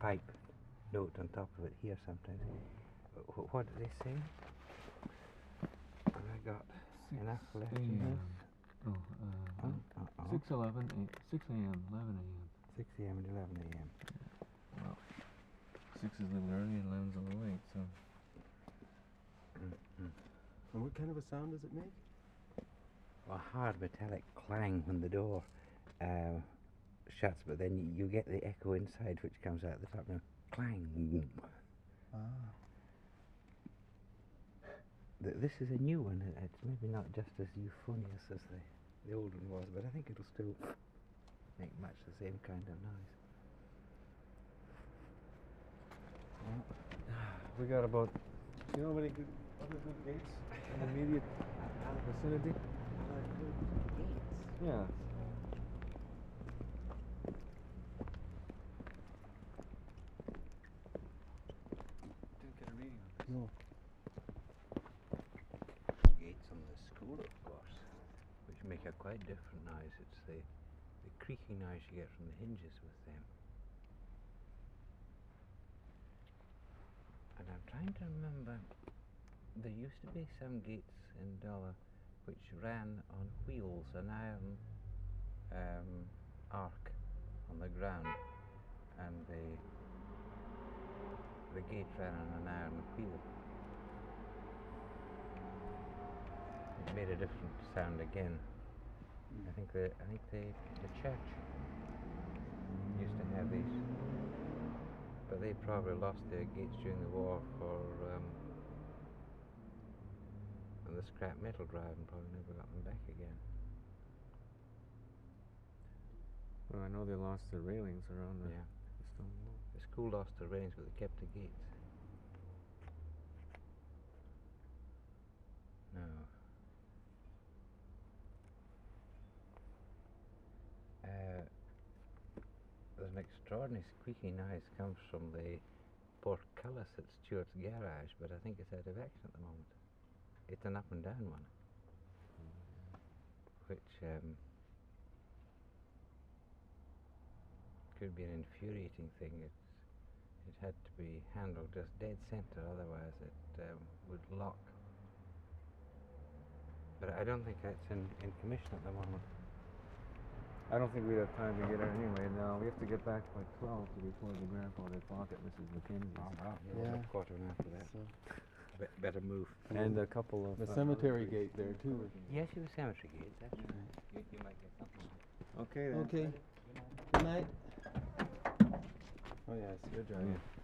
pipe note on top of it here sometimes. What did they say? Have I got enough left in this? 6 a.m., 11 a.m. 6 a.m. and 11 a.m. Well, 6 is a little early and 11's a little late, so. And what kind of a sound does it make? A hard metallic clang when the door shuts, but then you get the echo inside which comes out the top now. Clang. This is a new one. It's maybe not just as euphonious as the old one was, but I think it'll still make much the same kind of noise. We got about, you know, many good other good gates in the immediate vicinity? Gates? Yeah. Didn't get a reading on this. No. Gates on the school, of course, which make a quite different noise. It's the creaking noise you get from the hinges with them. And I'm trying to remember, there used to be some gates in Dollar which ran on wheels, an iron arc on the ground, and the gate ran on an iron wheel. It made a different sound again. I think the church used to have these, but they probably lost their gates during the war and the scrap metal drive, and probably never got them back again. Well, I know they lost the railings around the stone wall. The school lost the railings, but they kept the gates. No. There's an extraordinary squeaky noise comes from the portcullis at Stuart's garage, but I think it's out of action at the moment. It's an up and down one, which could be an infuriating thing. It had to be handled just dead center, otherwise it would lock. But I don't think that's in commission at the moment. I don't think we'd have time to get it anyway. No, we have to get back by 12 to before the grandfather clock at Mrs. McKenzie's. Oh, wow. Yeah. A quarter and after that. So Better move. And a couple of... the cemetery gate there too. Yes, you have a cemetery gate, that's right. You might get something. Okay then. Okay. Good night. Oh yes, good job. Yeah.